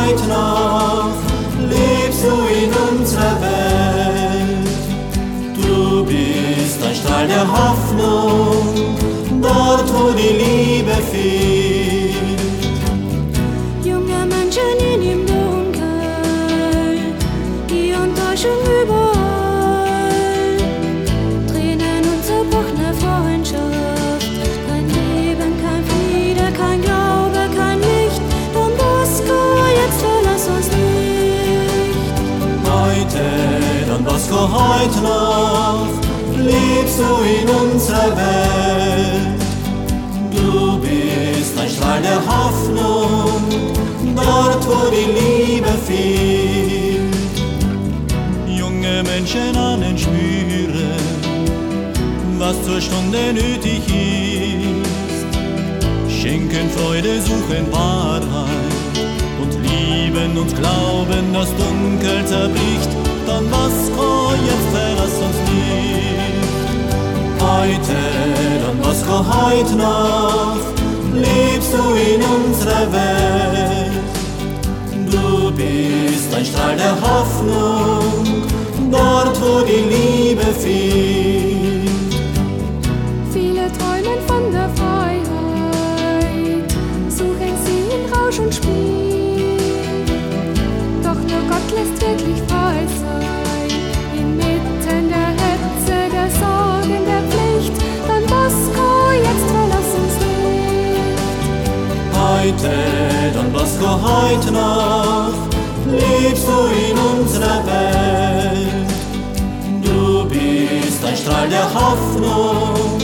heute noch lebst du in unserer Welt. Du bist ein Strahl der Hoffnung, dort wo die Liebe fehlt. Junge Menschen in dem Dunkel, die Enttäuschung überall, Tränen und zerbrochene Freundschaft, kein Leben, kein Friede, kein Glaube, kein Licht. Don Bosco, jetzt verlass uns nicht. Heute, Don Bosco, heute noch lebst du in unserer Welt. Du bist ein Strahl der Hoffnung, dort wo die Liebe fehlt. Junge Menschen ahnen, spüren, was zur Stunde nötig ist. Schenken Freude, suchen Wahrheit und lieben und glauben, das Dunkel zerbricht. Don Bosco, jetzt verlass uns nicht. Heute, Don Bosco, heute noch lebst du in unserer Welt. Du bist ein Strahl der Hoffnung, dort wo die Liebe fehlt. Viele träumen von der Freiheit, suchen sie in Rausch und Spiel. Doch nur Gott lässt wirklich frei sein, inmitten der Hetze, der Sorgen, der Pflicht. Don Bosco, jetzt verlass uns nicht. Heute, Don Bosco, heute noch lebst du in unserer Welt. Du bist ein Strahl der Hoffnung,